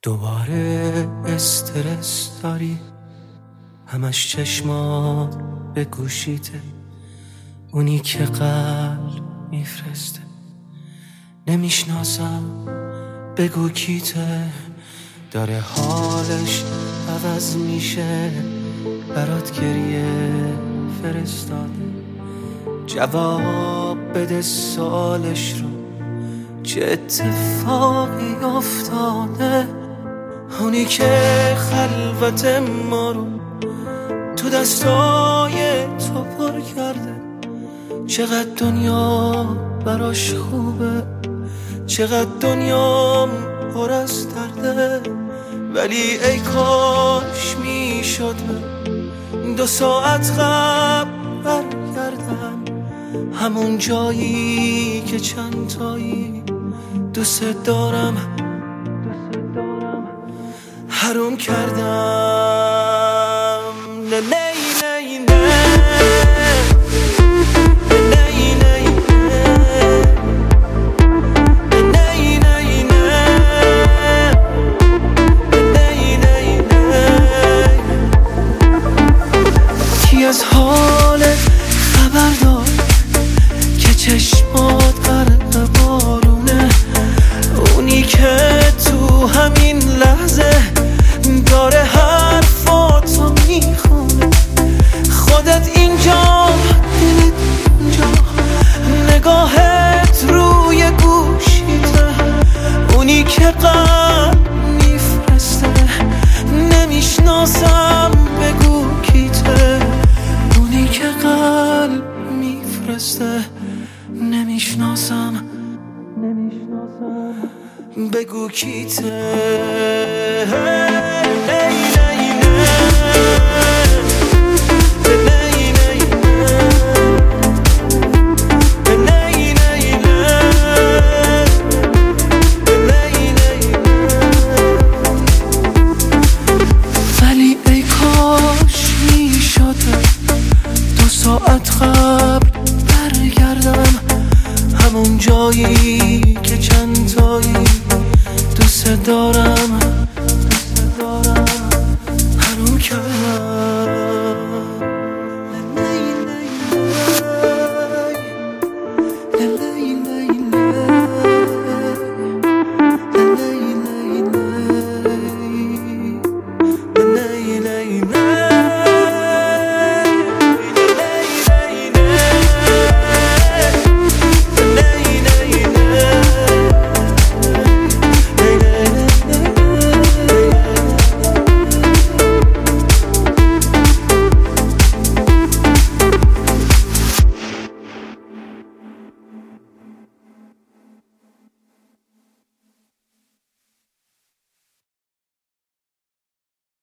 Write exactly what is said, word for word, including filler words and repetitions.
دوباره استرس داری، همش چشمات به گوشیته، اونی که قلب میفرسته. نمیشناسم بگو کیته، داره حالش عوض میشه، برات گریه فرستاده. جواب بده سالش رو، چه اتفاقی افتاده. اونی که خلوت ما رو تو دستای تو پر کرده. چقدر دنیا براش خوبه، چقدر دنیا پر از درده. ولی ای کاش میشد دو ساعت قبل برگردم، همون جایی که چند تایی دوست دارم حروم کردم. نه نه نه نه از حالت خبر دار که چشمات غرق بارونه. اونی که تو همین لحظه داره حرفاتو میخونه. خودت اینجا دلت اونجا، نگاهت روی گوشیته. اونی که قلب میفرسته، نمیشناسم بگو کیته. اونی که قلب میفرسته، نمیشناسم نمیشناسم بگو کیته. ولی ای کاش میشده دو ساعت قبل برگردم، همون جایی که چند تایی دوست دارم